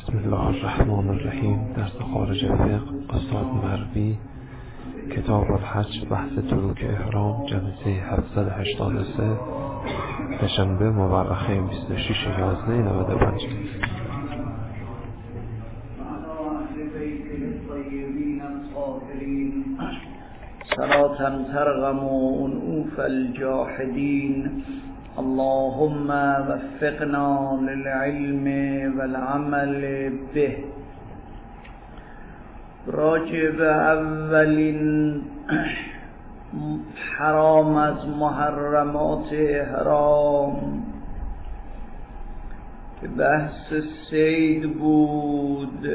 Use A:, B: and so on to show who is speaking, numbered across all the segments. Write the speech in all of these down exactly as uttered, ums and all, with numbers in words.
A: بسم الله الرحمن الرحیم. درس خارج فقه استاد مروی، کتاب الحج، بحث تروک احرام، جلسه هفتصد و هشتاد و سه، دوشنبه مورخه بیست و شش یازده نود و پنج.
B: صلاة ترغم أنوف الجاحدين اللهم وفقنا للعلم والعمل به. راجع به اولین حرام از محرمات احرام که بحث صید بود،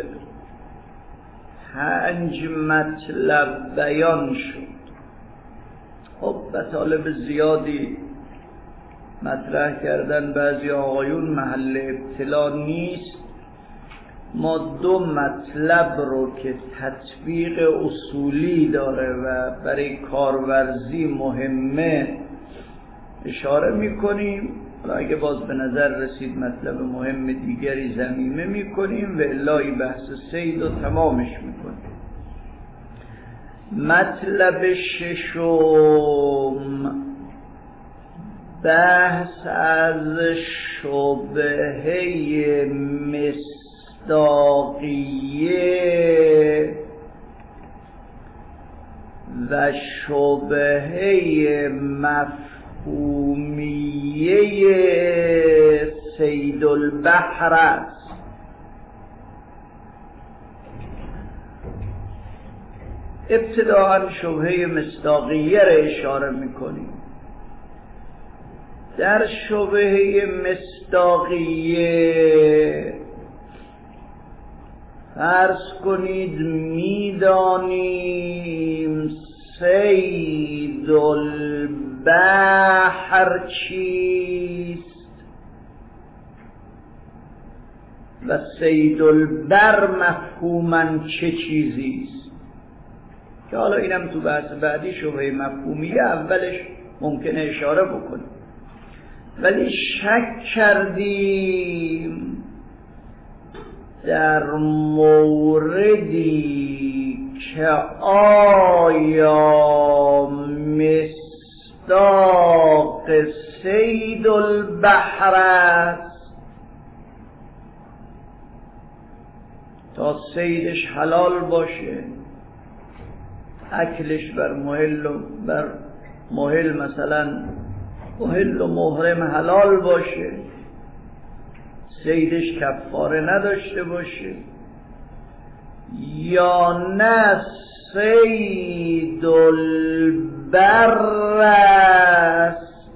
B: پنج مطلب بیان شد. خب مطالب زیادی مطرح کردن بعضی آقایون، محل ابتلا نیست. ما دو مطلب رو که تطبیق اصولی داره و برای کارورزی مهمه اشاره میکنیم. اگه باز به نظر رسید مطلب مهم دیگری ضمیمه میکنیم و الا بحث صید رو تمامش میکنیم. مطلب ششم بحث از شبهه مصداقیه و شبهه مفهومیه صید البحر است. ابتداءً شبهه مصداقیه را اشاره میکنیم. در شبهه مصداقیه فرض کنید میدانیم صید البحر چیست و صید البر مفهوماً چه چیزیست، که حالا اینم تو بحث بعدی شبهه مفهومیه اولش ممکنه اشاره بکنیم. ولی شک کردیم در موردی که آیا مصداق صید البحر است، تا صیدش حلال باشه، اکلش بر محل و بر محل مثلا محل و محرم حلال باشه، صیدش کفاره نداشته باشه، یا نه صید البر است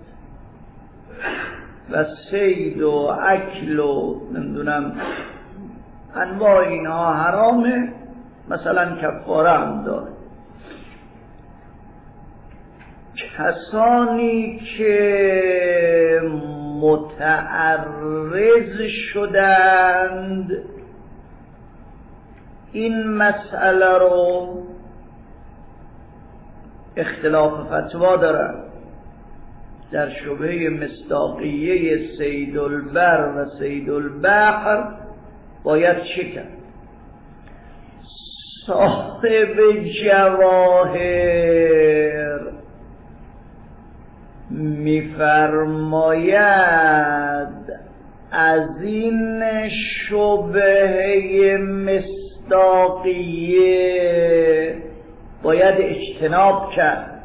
B: و صید و اکل و نمیدونم انواع اینها حرامه، مثلا کفاره هم داره. کسانی که متعرض شدند این مسئله رو اختلاف فتوا دارند در شبهه مصداقیه صید البر و صید البحر باید چه کرد. صاحب جواهر می‌فرماید از این شبهه مصداقیه باید اجتناب کرد.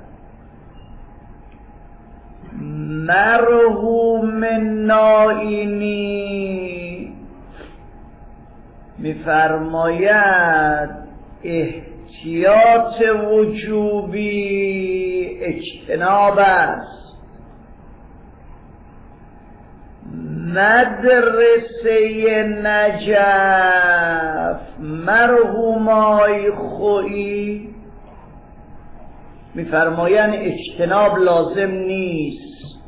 B: مرحوم نائینی می‌فرماید احتیاط وجوبی اجتناب است. مدرسه نجف مرحومای خویی می‌فرمایند اجتناب لازم نیست.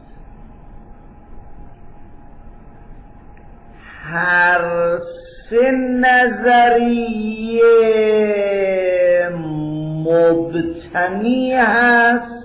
B: هر سه نظریه مبتنی هست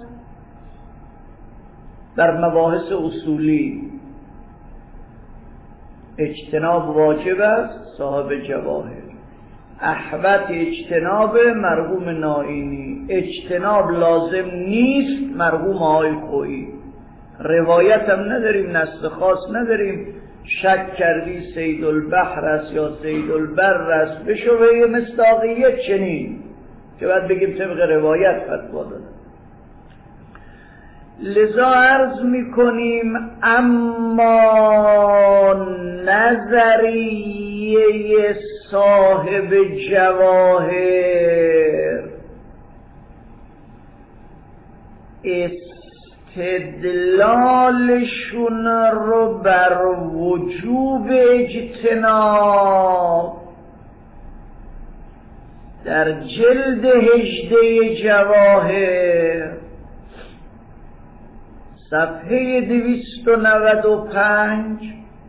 B: در مباحث اصولی. اجتناب واجب است، صاحب جواهر. احوط اجتناب مرحوم نائینی، اجتناب لازم نیست مرحوم آقای خویی. روایت هم نداریم، نص خاص نداریم. شک کردی سید البحر است یا سید البر است به شبهه مصداقیه چنین که باید بگیم طبق روایت فتوا دادن. لذا عرض میکنیم اما نظریه صاحب جواهر استدلالشون رو بر وجوب اجتناب در جلد هجده جواهر صفحه دویست و نود و پنج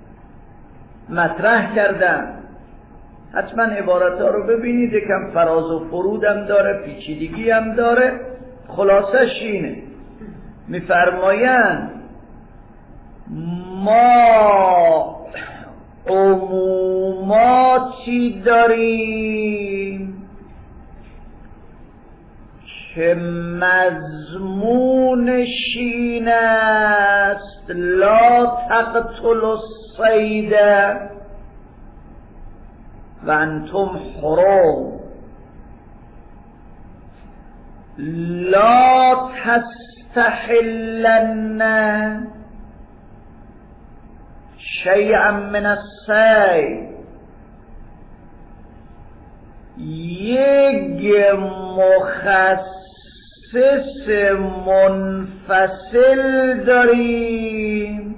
B: مطرح کردن. حتما عبارت ها رو ببینید، یکم فراز و فرودم داره، پیچیدگی هم داره. خلاصش اینه، میفرمایند ما عموماتی داریم که مضمونش این است لا تقتل الصید و انتم حرم، لا تستحلن شیئا من الصید. یک مخصص منفصل داریم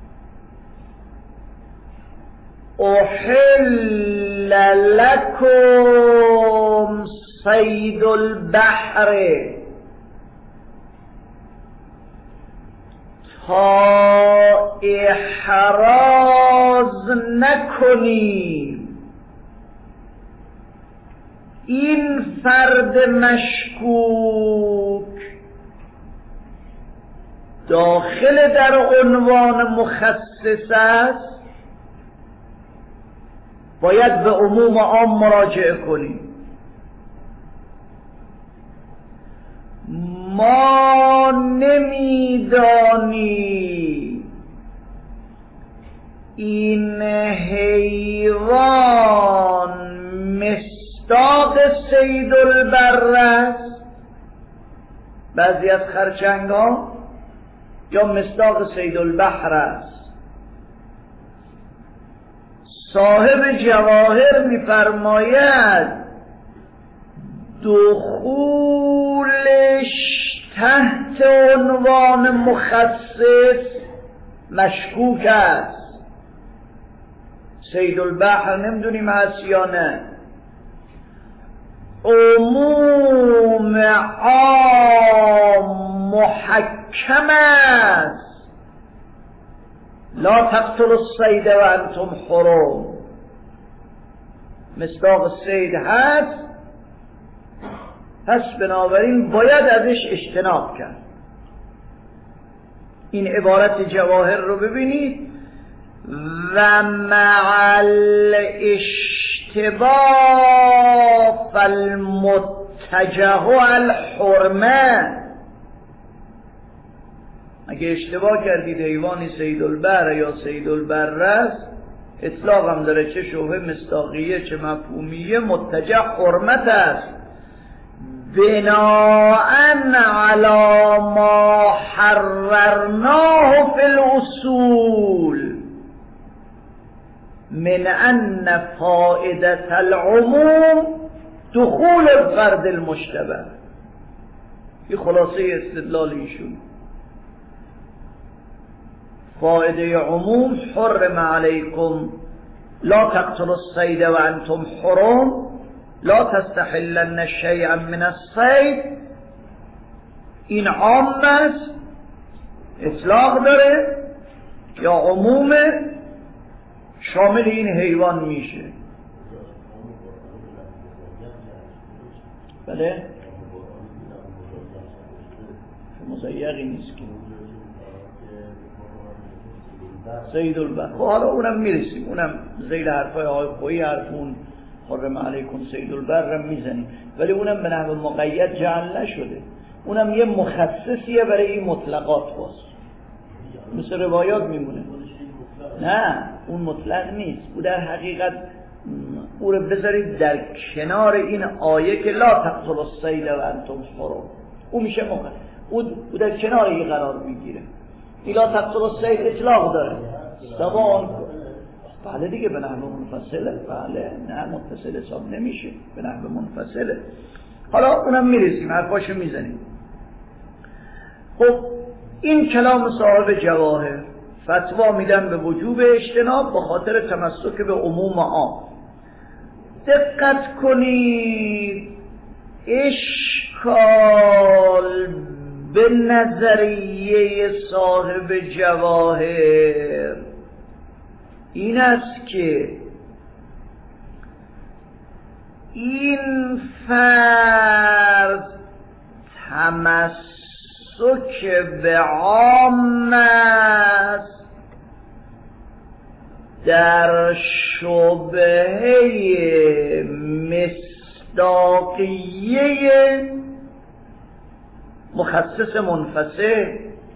B: احل لکم صید البحر تا احراز نکنیم این فرد مشکوک داخل در عنوان مخصص است، باید به عموم عام مراجعه کنیم. ما نمیدانی این حیوان مصداق صید البر است، بعضی از خرچنگ ها، یا مصداق صید البحر است. صاحب جواهر میفرماید دخولش تحت عنوان مخصص مشکوک است. صید البحر نمیدونیم هست یا نه. عموم عام محکم است لا تقتل الصید و انتم حرم. مصداق صید هست، پس بنابراین باید ازش اجتناب کرد. این عبارت جواهر رو ببینید. و مع الاشتباه فالمتجه الحرمه. اگه اشتباه کردید حیوانی صید البر یا صید البر است، اطلاق هم داره، چه شبهه مصداقیه چه مفهومیه، متجه حرمت است. بناءً علی ما حررناه فی الاصول من ان فائدة العموم دخول الفرد المشتبه. این خلاصه استدلال ایشون. فائده عموم حرم علیکم لا تقتلوا الصید و انتم حرم لا تستحلن شیئا من الصید. این عام است، اطلاق داره، یا عموم شامل این حیوان میشه. بله مضیقی نیست که صید البر. خب حالا اونم میرسیم، اونم زیر حرفای آقای خویی حرفون حرم علیکم صید البر رو میزنیم، ولی اونم به نحو مقید جعل نشده، اونم یه مخصصیه برای این مطلقات باز، مثل روایات میمونه. نه اون مطلق نیست، او در حقیقت او رو بذارید در کنار این آیه که لا تقتلوا الصید و انتم حرم، او میشه مخصص، او در کنار این قرار میگیره. لا تقتلوا الصید اطلاق داره سواء، بله دیگه به نحو منفصله، بله نه متصل حساب نمیشه، به نحو منفصله. حالا اونم میرسیم، حرفاشو میزنیم. خب این کلام صاحب جواهر فتوا میدن به وجوب اجتناب به خاطر تمسک به عموم عام. دقت کنید، اشکال به نظریه صاحب جواهر این است که این فرض تمسک به عام است در شبهه مصداقیه مخصص منفصل.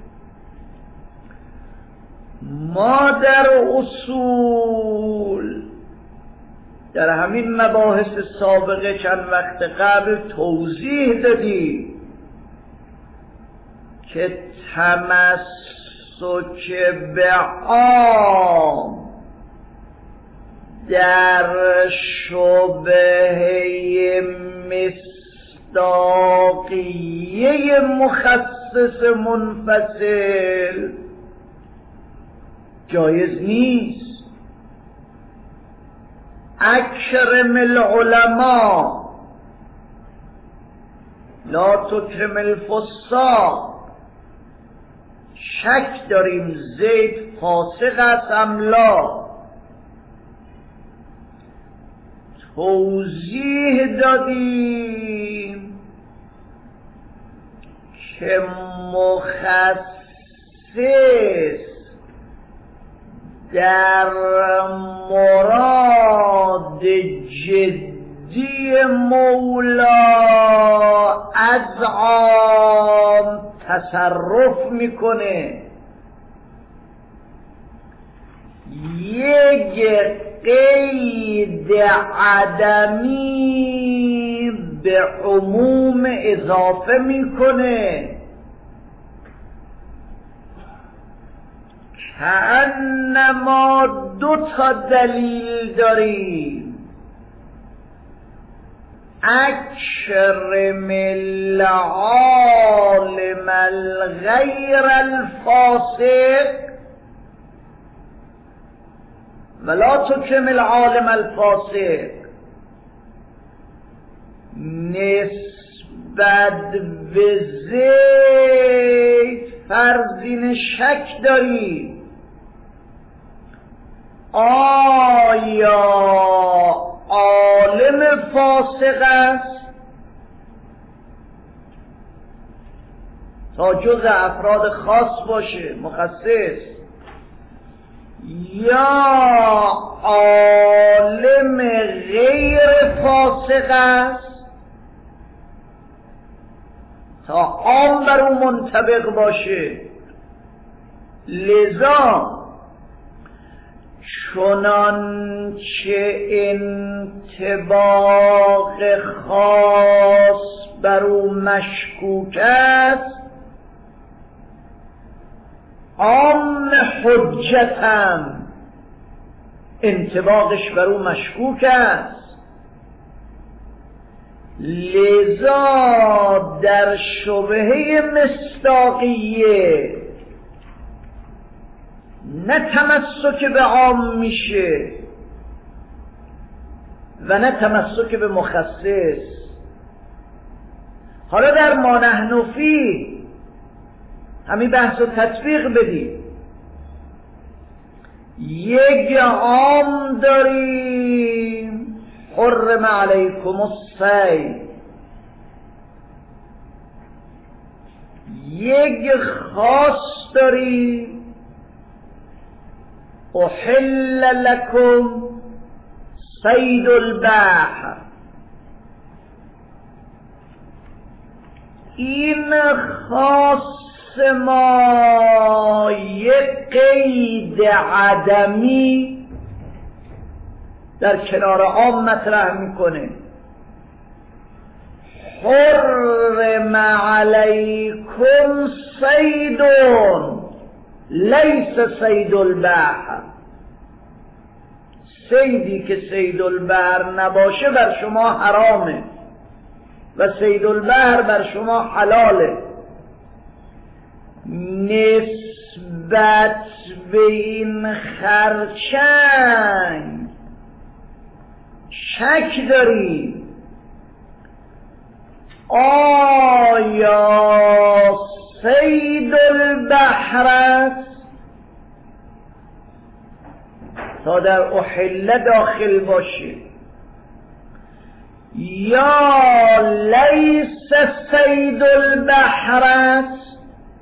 B: ما در اصول در همین مباحث سابقه چند وقت قبل توضیح دادیم که تمسک به عام در شبهه مصداقیه مخصص منفصل جایز نیست. اکرم العلماء لا تکرم الفساق. شک داریم زید فاسق است ام لا، توضیح دادیم که مخصص در مراد جدی مولا از عام تصرف میکنه. یک قید عدمی به عموم اضافه میکنه، کأنما دو تا دلیل داریم. اکرم العالم الغیر الفاسق ولا تکرم العالم الفاسق. نسبت به زید فرضین شک داری، آیا عالم فاسق است؟ تا جز افراد خاص باشه مخصص، یا عالم غیر فاسق است تا عام بر اون منطبق باشه. لذا چنانچه انطباق خاص بر او مشکوک است، عام حجتم انطباقش بر او مشکوک است. لذا در شبهه مصداقیه نه تمسک به عام میشه و نه تمسک به مخصص. حالا در ما نحن فیه همین بحث و تطبیق بدید. یک عام داریم حرم علیکم الصید، یک خاص داریم احل لکم صید البحر. این خاص ما یک قید عدمی در کنار عام مطرح میکنه. حرم علیکم صیدون لیس صید البحر. صیدی که صید البحر نباشه بر شما حرامه و صید البحر بر شما حلاله. نسبت به این خرچنگ شک داریم آیا صید البحر است تا در احل داخل باشه یا لیس صید البحر است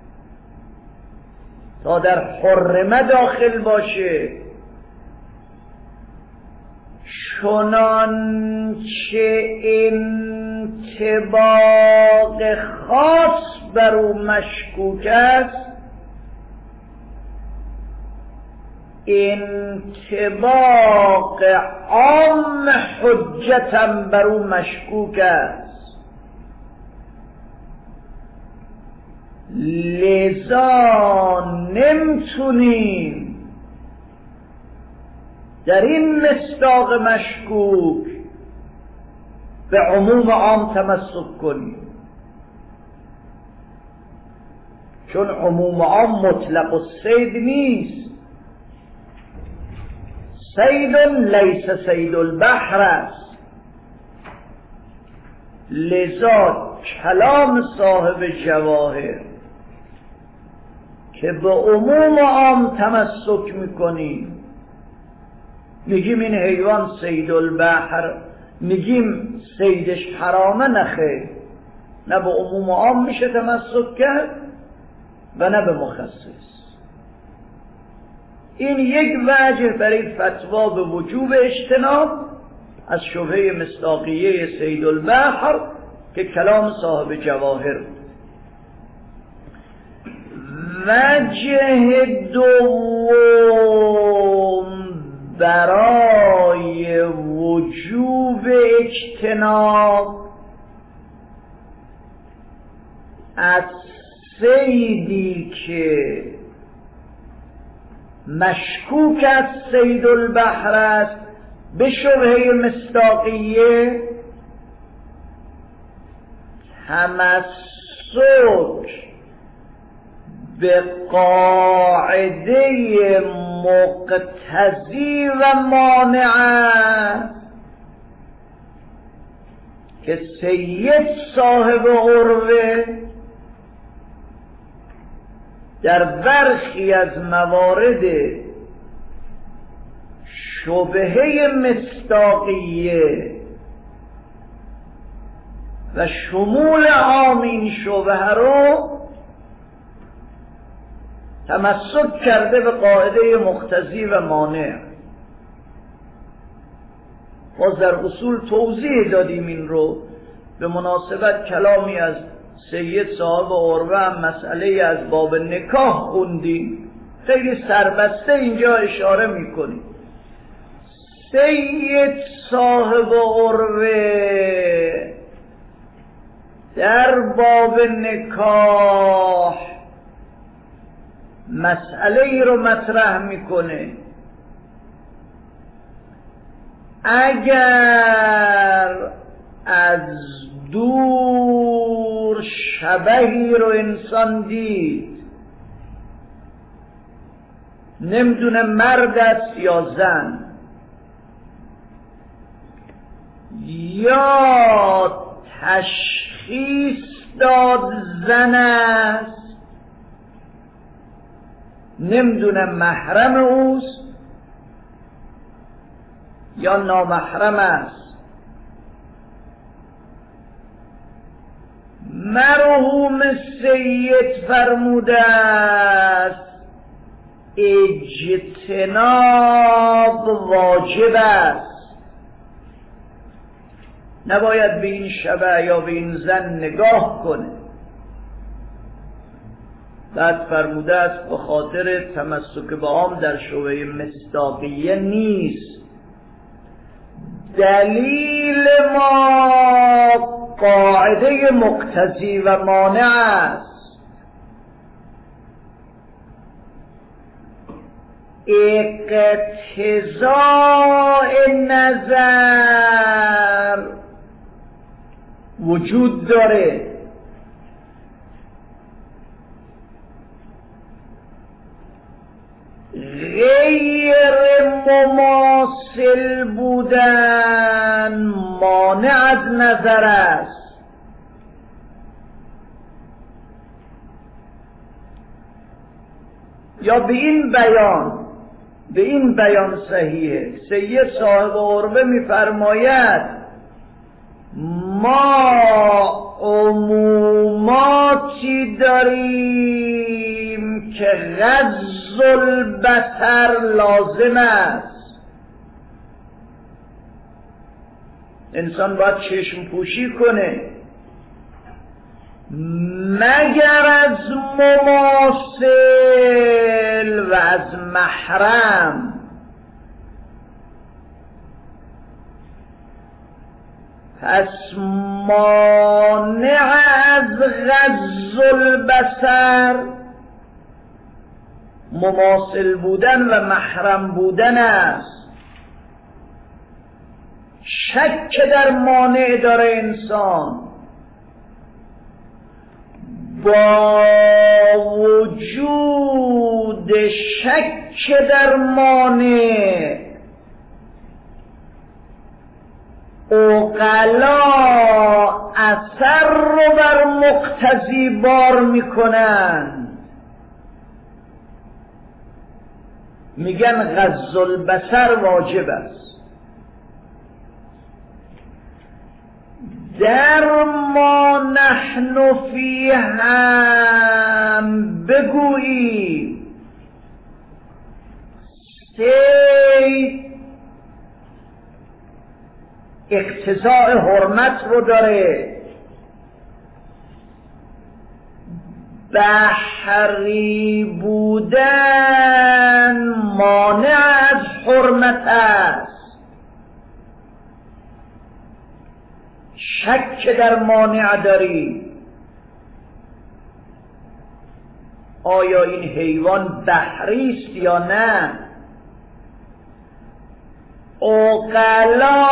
B: تا در حرمه داخل باشه. چنانچه انطباق خاص بر او مشکوک است انطباق عام حجتم بر او مشکوک است. لذا نمیتونیم در این مصداق مشکوک به عموم عام تمسک کنیم، چون عموم عام مطلق الصید نیست. صید لیس صید البحر است. لذا کلام صاحب جواهر که به عموم عام تمسک میکنیم، میگیم این حیوان صید البحر، میگیم صیدش حرامه، نخیر، نه به عموم عام میشه تمسک کرد و نه به مخصص. این یک وجه برای فتوا به وجوب اجتناب از شبهه مصداقیه صید البحر که کلام صاحب جواهر بود. وجه دوم برای وجوب اجتناب از صیدی که مشکوک از صید البحر است به شبهه مصداقیه تمسک به قاعده مقتضی و مانع که سید صاحب عروه در برخی از موارد شبهه مصداقیه و شمول عام این شبهه رو تمسک کرده به قاعده مقتضی و مانع. باز در اصول توضیح دادیم این رو به مناسبت کلامی از سید صاحب عروه هم مسئله از باب نکاح خوندیم، خیلی سربسته اینجا اشاره میکنیم. سید صاحب عروه در باب نکاح مسئله ای رو مطرح میکنه اگر از دور شبهی رو انسان دید، نمیدونه مرد است یا زن، یا تشخیص داد زن است، نمیدونه محرم اوست یا نامحرم است. مرحوم سید فرموده است اجتناب واجب است. نباید به این شبه یا به این زن نگاه کنه. بعد فرموده است به خاطر تمسک به عام در شبهه مصداقیه نیست. دلیل ما قاعده مقتضی و مانع است. اقتضاء نظر وجود داره. غیر مماثل بودن مانع از نظر است. یا به این بیان به این بیان صحیحه. سید صاحب عربه می‌فرماید ما عموماتی داریم که غض البصر لازم است. انسان باید چشم پوشی کنه مگر از مماثل و از محرم. پس مانع از غض البصر مماثل بودن و محرم بودن است. شک در مانع داره انسان، با وجود شک در مانع عقلا اثر رو بر مقتضی بار میکنن، میگن غض البصر واجب است. در ما نحن فی هم بگویی سید اقتضاء حرمت رو داره، بحری بودن مانع از حرمت است. شک در مانع داری، آیا این حیوان بحری است یا نه؟ عقلا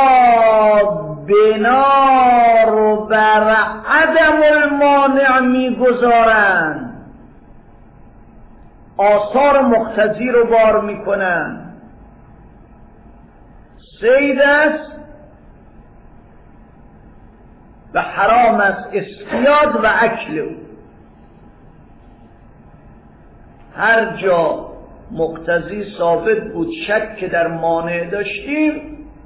B: بنا رو بر عدم المانع میگذارن، آثار مقتضی رو بار میکنن. صید است و حرام است اصطیاد و اکل او. هر جا مقتضی ثابت بود شک در مانع داشتیم،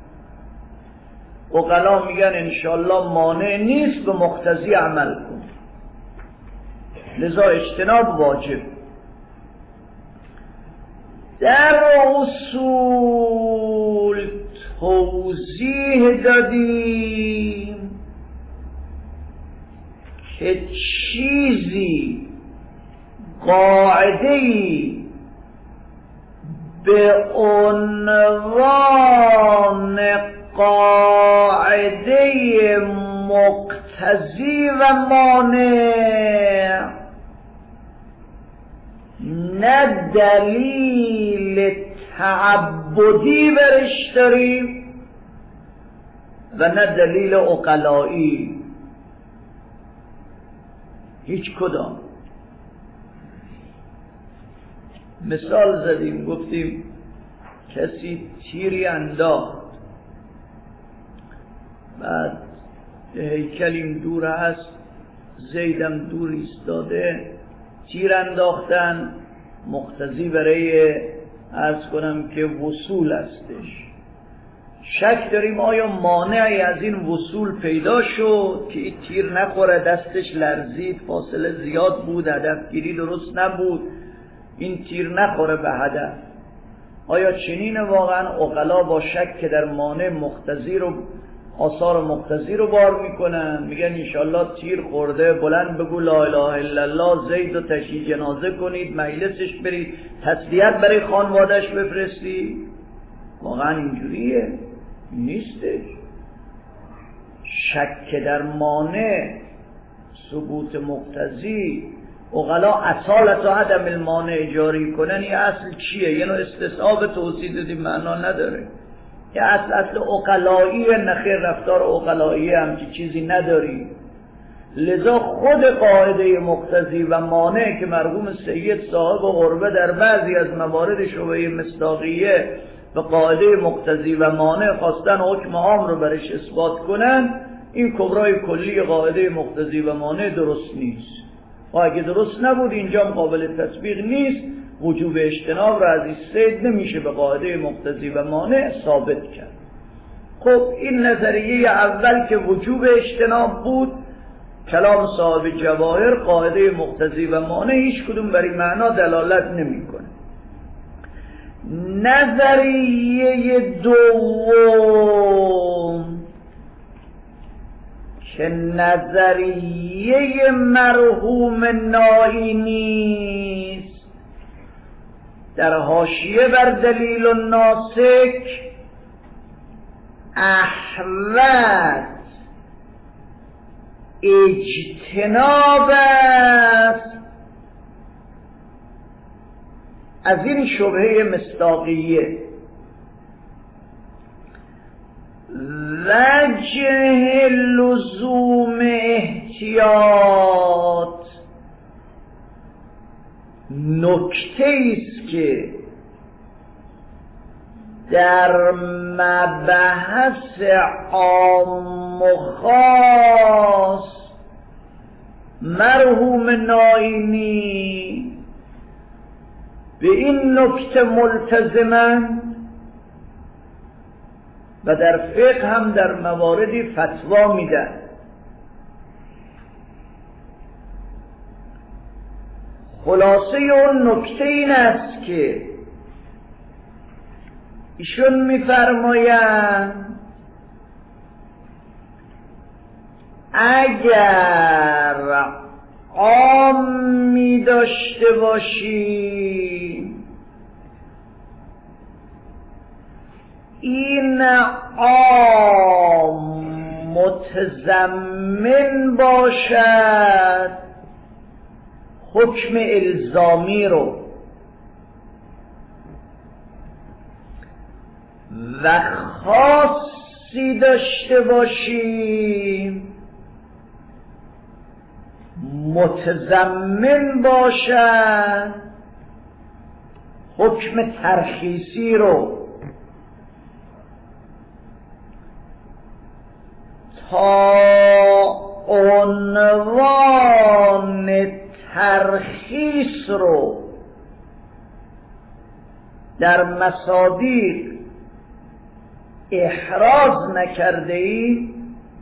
B: عقلا میگن انشالله مانع نیست، به مقتضی عمل کن. لذا اجتناب واجب. در اصول توضیح دادیم که چیزی قاعده‌ای به عنوان قاعده مقتضی و مانع نه دلیل تعبدی برش داریم و نه دلیل عقلایی، هیچ کدام. مثال زدیم، گفتیم کسی تیری انداخت، بعد هیکلیم دور هست، زیدم دور ایستاده، تیر انداختن مقتضی برای عرض کنم که وصول هستش. شک داریم آیا مانعی از این وصول پیدا شد که این تیر نخوره، دستش لرزید، فاصله زیاد بود، هدفگیری درست نبود، این تیر نخوره به هدف. آیا چنین واقعا عقلا با شک که در مانع مقتضی رو آثار مقتضی رو بار میکنن، میگن انشالله تیر خورده بلند بگو لا اله الا الله، زید و تشییع جنازه کنید، مجلسش برید، تسلیت برای خانوادش بفرستی؟ واقعا اینجوریه؟ نیستش. شک در مانع ثبوت مقتضی، عقلا اصالت و عدم المانع جاری کنن. یه اصل چیه؟ یه نوع استصحاب توضیح دادیم، معنا نداره. یه اصل اصل عقلایی، نخیر رفتار عقلایی همچی چیزی نداری. لذا خود قاعده مقتضی و مانع که مرحوم سید صاحب قربه در بعضی از موارد شبهه مصداقیه به قاعده مقتضی و مانع خواستن حکم عام رو برش اثبات کنن، این کبرای کلی قاعده مقتضی و مانع درست نیست. و اگه درست نبود اینجا قابل تطبیق نیست، وجوب اجتناب را از این صید نمیشه به قاعده مقتضی و مانع ثابت کرد. خب این نظریه اول که وجوب اجتناب بود، کلام صاحب جواهر قاعده مقتضی و مانع هیچ کدوم بر این معنا دلالت نمیکنه. نظریه دوم که نظریه مرحوم نائینی است، در حاشیه بر دلیل الناسک احوط اجتناب است از این شبهه مصداقیه. وجه لزوم احتیاط نکته است که در مبحث عام و خاص مرحوم نائینی به این نکته ملتزمند و در فقه هم در مواردی فتوا میدن. خلاصه اون نکته این است که ایشون میفرمایند اگر عام می داشته باشی، این عام متضمن باشد حکم الزامی رو و خاصی داشته باشی متضمن باشد حکم ترخیصی رو. تا عنوان ترخیص رو در مصادیق احراز نکرده ای،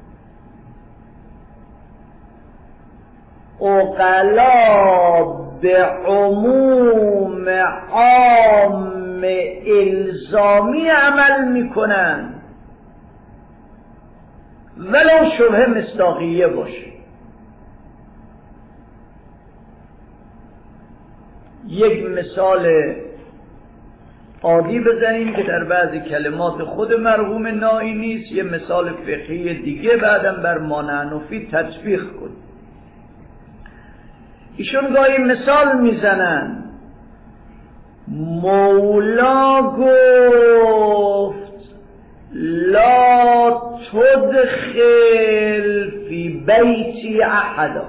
B: عقلا به عموم عام الزامی عمل میکنن ولو شبهه مصداقیه باشه. یک مثال عادی بزنیم که در بعضی کلمات خود مرحوم نائینی است، یه مثال فقهی دیگه بعدم بر مانعنفی تطبیق کنیم. ایشون گاهی مثال میزنن، مولا گفت لا تدخل فی بیتی احدا،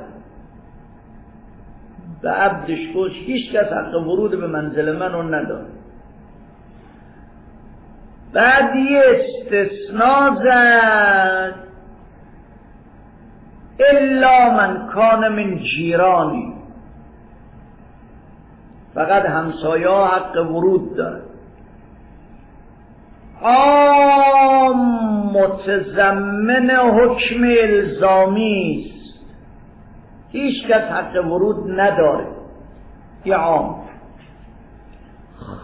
B: به عبدش گفت هیچ کس حق ورود به منزل من رو نداره. بعد یه استثناء زد الا من کان من جیرانی، فقط همسایه ها حق ورود داره. عام متضمن حکم الزامی است، هیچ کس حق ورود نداره. یه عام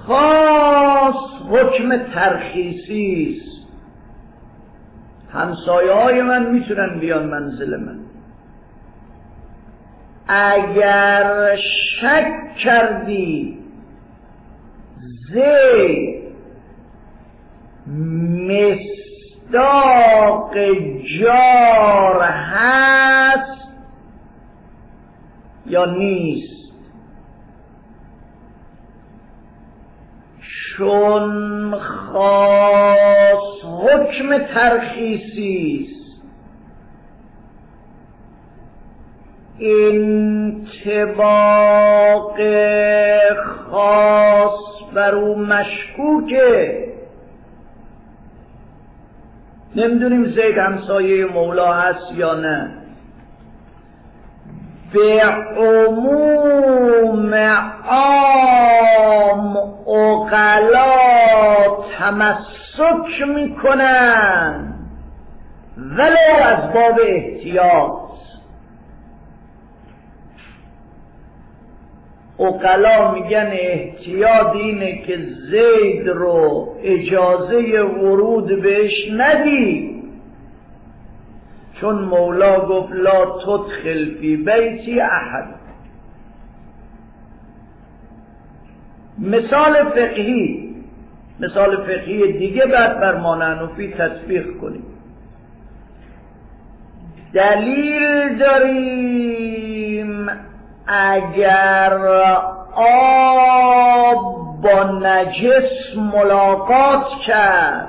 B: خاص حکم ترخیصی است. همسایه های من میتونن بیان منزل من. اگر شک کردی زید مصداق جار هست یا نیست، چون خاص حکم ترخیصی است، انطباق خاص بر او مشکوکه. نمیدونیم زید همسایه مولا هست یا نه. به عموم عام عقلا تمسک میکنن ولو از باب احتیاط. عقلا میگن احتیاط اینه که زید رو اجازه ورود بهش ندی، چون مولا گفت لا تدخل فی بیتی احد. مثال فقهی مثال فقهی دیگه بعد بر مانعنفی تطبیق کنیم. دلیل داریم اگر آب با نجس ملاقات کرد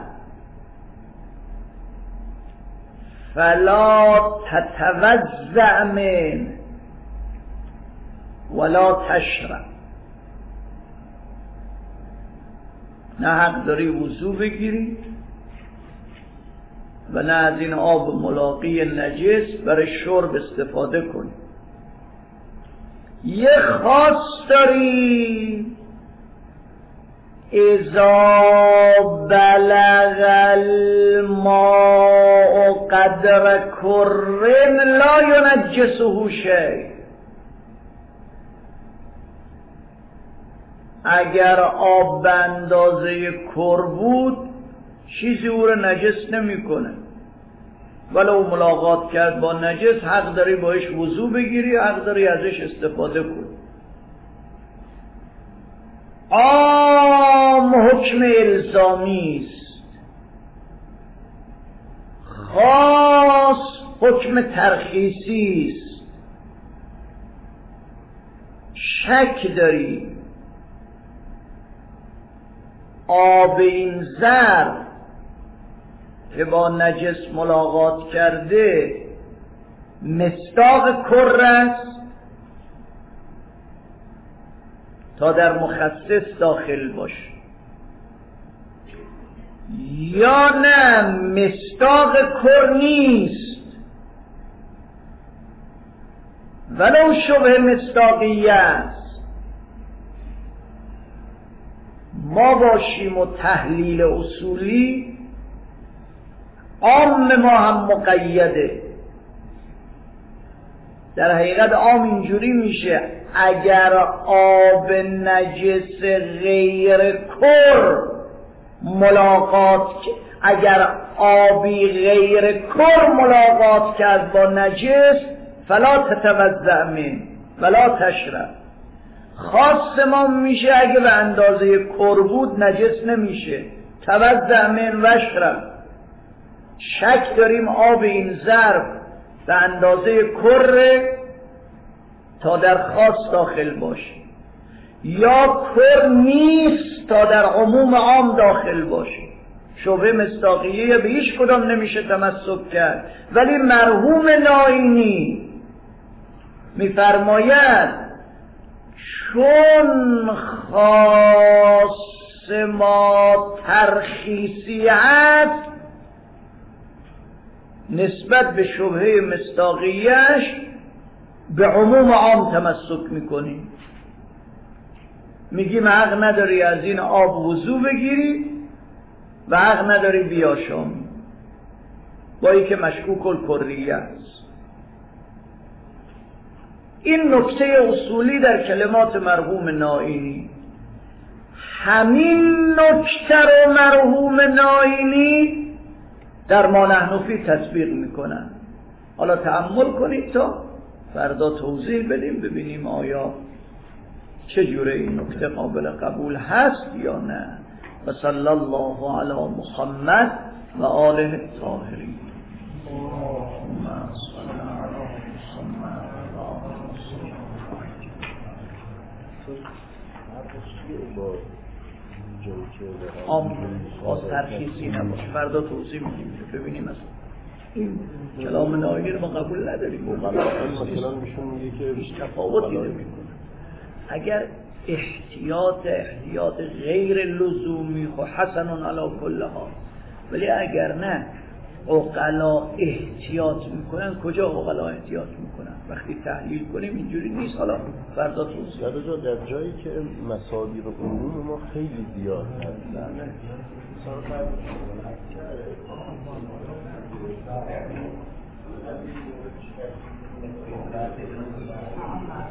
B: فلا تتوضأ من ولا تشرب. نه حق داری وضو بگیری و نه از این آب ملاقی نجس برای شرب استفاده کنی. یه خاص داری اذا بلغ الماء قدر کرن لا ینجسه شیء. اگر آب به اندازه کر بود چیزی او رو نجس نمی کنه، ولو ملاقات کرد با نجس حق داری باش وضو بگیری، حق داری ازش استفاده کنی. عام حکم الزامی است، خاص حکم ترخیصی است. شک داری آب این زر که با نجس ملاقات کرده مصداق کر است تا در مخصص داخل باشه، یا نه مصداق کر نیست ولو شبه مصداقیه است. ما باشیم و تحلیل اصولی عام ما هم مقیده. در حقیقت عام اینجوری میشه اگر آب نجس غیر کر ملاقات اگر آبی غیر کر ملاقات کرد با نجس فلا تتوضأ من ولا تشرب. خاص ما میشه اگه به اندازه کر بود نجس نمیشه، توضأ من وشرب. شک داریم آب این ظرف به اندازه کر تا در خاص داخل باشه، یا کر نیست تا در عموم عام داخل باشه. شبه مصداقیه به هیچ کدام نمیشه تمسک کرد. ولی مرحوم نائینی میفرماید چون خاص ما ترخیصی است نسبت به شبهه مصداقیش به عموم عام تمسک میکنیم. میگیم حق نداری از این آب وضو بگیری و حق نداری بیاشامی، با ای که مشکوک الکریه است. این نکته اصولی در کلمات مرحوم نائینی. همین نکته رو مرحوم ناینی در ما نحن فی تطبیق میکنن. حالا تأمل کنید تا فردا توضیح بدیم ببینیم آیا چجوره این نکته قابل قبول هست یا نه. و صلی الله علی محمد و آله الطاهرین. آم باز ترخیصی نباشه فردا توضیح میدیم ببینیم اصلا این کلام ناینی رو ما قبول نداریم.
C: مثلا میشون میگه که
B: هیچ تفاوتی نمیکنه. اگر احتیاط احتیاط غیر لزومی خو حسن علی کل حال، ولی اگر نه عقلا احتیاط میکنن. کجا عقلا احتیاط میکنن؟ وقتی تحلیل کنیم اینجوری نیست. حالا فردا توضیح
C: در جا در جایی که مصادیق عموم ما خیلی زیاد هست.